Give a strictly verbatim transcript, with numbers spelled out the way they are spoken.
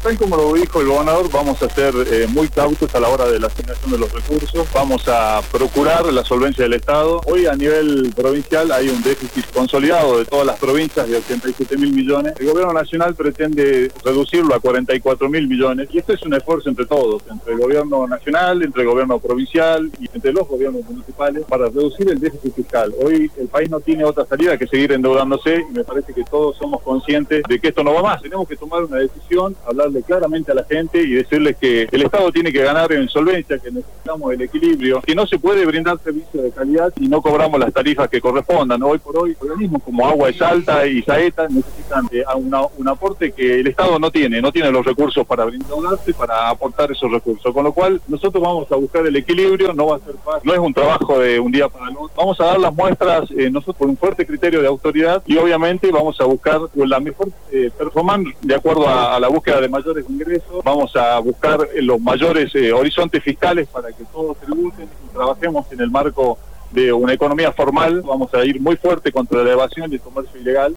Tal como lo dijo el gobernador, vamos a ser eh, muy cautos a la hora de la asignación de los recursos, vamos a procurar la solvencia del Estado. Hoy a nivel provincial hay un déficit consolidado de todas las provincias de ochenta y siete mil millones. El gobierno nacional pretende reducirlo a cuarenta y cuatro mil millones y esto es un esfuerzo entre todos, entre el gobierno nacional, entre el gobierno provincial y entre los gobiernos municipales para reducir el déficit fiscal. Hoy el país no tiene otra salida que seguir endeudándose y me parece que todos somos conscientes de que esto no va más. Tenemos que tomar una decisión, hablarle claramente a la gente y decirles que el Estado tiene que ganar en solvencia, que necesitamos el equilibrio, que no se puede brindar servicios de calidad si no cobramos las tarifas que correspondan. Hoy por hoy, organismos como Agua de Salta y Saeta necesitan de una, un aporte que el Estado no tiene, no tiene los recursos para brindarse, para aportar esos recursos, con lo cual nosotros vamos a buscar el equilibrio, no va a ser fácil, no es un trabajo de un día para el otro, vamos a dar las muestras eh, nosotros con un fuerte criterio de autoridad y obviamente vamos a buscar la mejor eh, performance de acuerdo a, a la búsqueda de mayores ingresos, vamos a buscar eh, los mayores eh, horizontes fiscales para que todos tributen y trabajemos en el marco de una economía formal, vamos a ir muy fuerte contra la evasión y el comercio ilegal.